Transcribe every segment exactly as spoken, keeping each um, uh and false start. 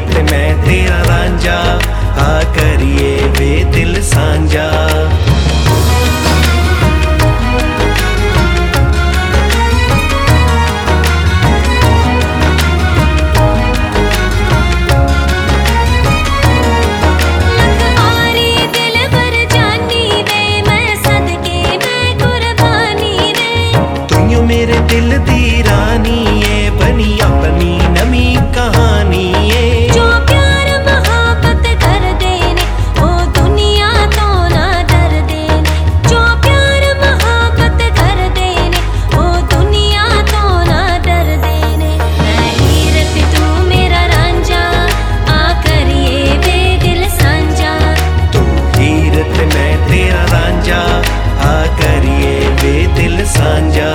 ते मैं तेरा रांझा, आ करिए वे दिल सांझा। मेरे दिल दी रानी है, बनी अपनी नवी कहानी है। जो प्यार मोहब्बत कर देने ओ दुनिया तो ना डर देने। जो प्यार मोहब्बत कर देने ओ दुनिया तो ना डर देने। मैं हीरत तू मेरा रांझा, आ करिए वे दिल सांझा। तू हीरत मैं तेरा रांझा, आ करिए वे दिल सांझा।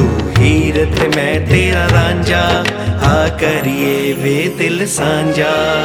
मैं तेरा रांझा, आ करिए वे दिल सांझा।